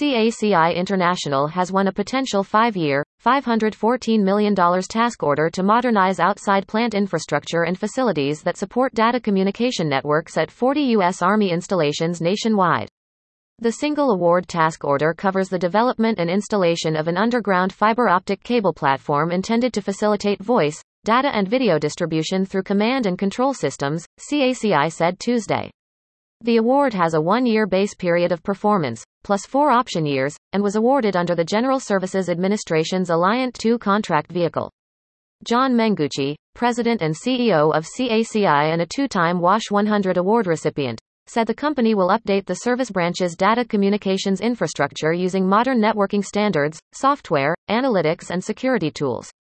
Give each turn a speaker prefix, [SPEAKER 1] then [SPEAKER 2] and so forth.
[SPEAKER 1] CACI International has won a potential 5-year, $514 million task order to modernize outside plant infrastructure and facilities that support data communication networks at 40 U.S. Army installations nationwide. The single award task order covers the development and installation of an underground fiber optic cable platform intended to facilitate voice, data and video distribution through command and control systems, CACI said Tuesday. The award has a 1-year base period of performance, plus 4 option years, and was awarded under the General Services Administration's Alliant 2 contract vehicle. John Mengucci, president and CEO of CACI and a 2-time WASH 100 award recipient, said the company will update the service branch's data communications infrastructure using modern networking standards, software, analytics and security tools.